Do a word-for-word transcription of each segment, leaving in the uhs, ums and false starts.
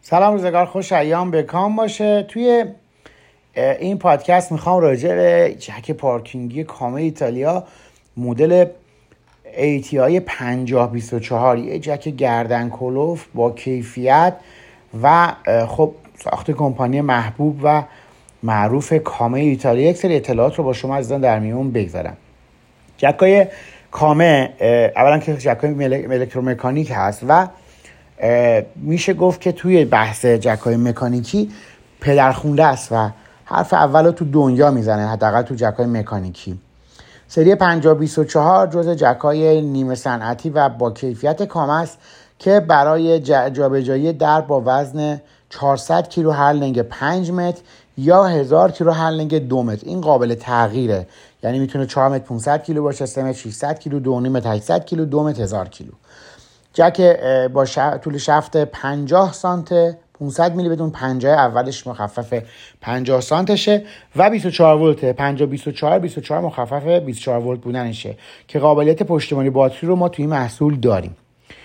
سلام، روزگار خوش، ایام بکام باشه. توی این پادکست میخوام راجع به جک پارکینگی کامه ایتالیا مدل ای تی آی پنجاه بیست و چهار، یه جک گردن کلوف با کیفیت و خب ساخت کمپانی محبوب و معروف کامه ایتالیا، یک سری اطلاعات رو با شما عزیزان در میون بگذارم. جکای کامه اولا که جکای الکترومکانیک هست و میشه گفت که توی بحث جکای مکانیکی پدرخونده است و حرف اول رو تو دنیا میزنه، حداقل تو جکای مکانیکی. سری پنجاه بیست و چهار جزء جکای نیمه صنعتی و با کیفیت کامه است که برای جابجایی درب با وزن چهارصد کیلو هرلنگ پنج متر یا هزار کیلو هرلنگ دو متر این قابل تغییره، یعنی میتونه چهار متر پانصد کیلو باشه، سه متر ششصد کیلو، دو متر هشتصد کیلو، دو متر هزار کیلو. جک با شف... طول شفت پنجاه سانت، پانصد میلی بدون پنجاه اولش مخفف پنجاه سانتشه و بیست و چهار ولت. پنجاه بیست و چهار بیست و چهار مخفف بیست و چهار ولت بودنشه که قابلیت پشتیبانی باتری رو ما توی محصول داریم.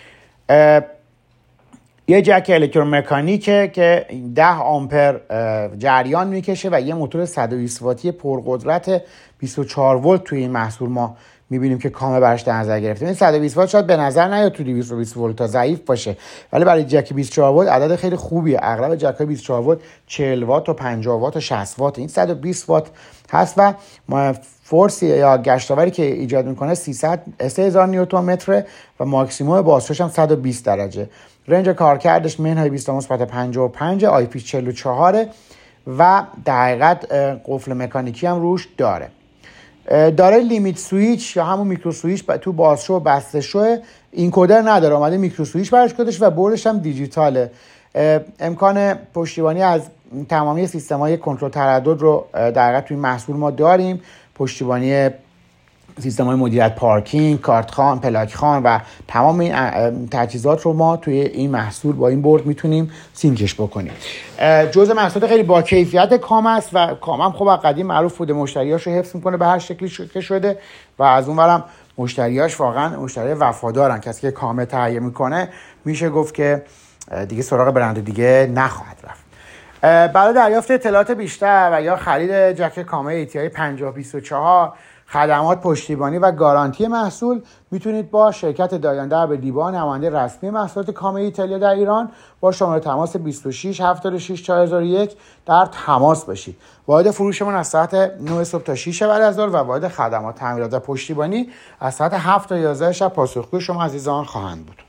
یه جک الکترومکانیکه که ده آمپر جریان میکشه و یه موتور صد و بیست واتی پرقدرت بیست و چهار ولت توی این محصول ما میبینیم که کامه برش در نظر گرفته. این صد و بیست وات شاید به نظر نیاد تو دویست و بیست ولت تا ضعیف باشه، ولی برای جک بیست و چهار ولت عدد خیلی خوبیه. اغلب جک‌های بیست و چهار ولت چهل وات و پنجاه وات و شصت وات، این صد و بیست وات هست و فورس یا گشتاوری که ایجاد میکنه سیصد سه هزار نیوتن متر و ماکسیموم بازشش هم صد و بیست درجه. رنج کارکردش منهای بیست مثبت پنجاه و پنج، آی پی چهل و چهار و در حقیقت قفل مکانیکی هم روش داره. داره لیمیت سویچ یا همون میکرو سویچ تو بازشو و بسته شو، این کدر نداره، اومده میکرو سویچ برش کدش و بردش هم دیجیتاله. امکان پشتیبانی از تمامی سیستم‌های کنترل تردد رو در حقیقت توی محصول ما داریم. پشتیبانی سیستم‌های مدیریت پارکینگ، کارت خان، پلاک خان و تمام این تجهیزات رو ما توی این محصول با این برد میتونیم سینکش بکنیم. جزء محصولات خیلی با کیفیت کامه است و کامه هم خب از قدیم معروف بوده، مشتریاشو حفظ میکنه به هر شکلی که شده و از اونورم مشتریاش واقعا مشتری وفادارن. کسی که کامه تهیه میکنه میشه گفت که دیگه سراغ برند دیگه نخواهد رفت. برای دریافت اطلاعات بیشتر و یا خرید جک کامه ای تی آی پنجاه بیست و چهار، خدمات پشتیبانی و گارانتی محصول، میتونید با شرکت دایاندر به دیوان نماینده رسمی محصولات کامه ایتالیا در ایران با شماره تماس بیست و شش هفتاد و شش چهار صفر یک در تماس باشید. واحد فروشمون از ساعت نه صبح تا شش بعد از ظهر و واحد خدمات تعمیرات و پشتیبانی از ساعت هفت تا یازده شب پاسخگوی شما عزیزان خواهند بود.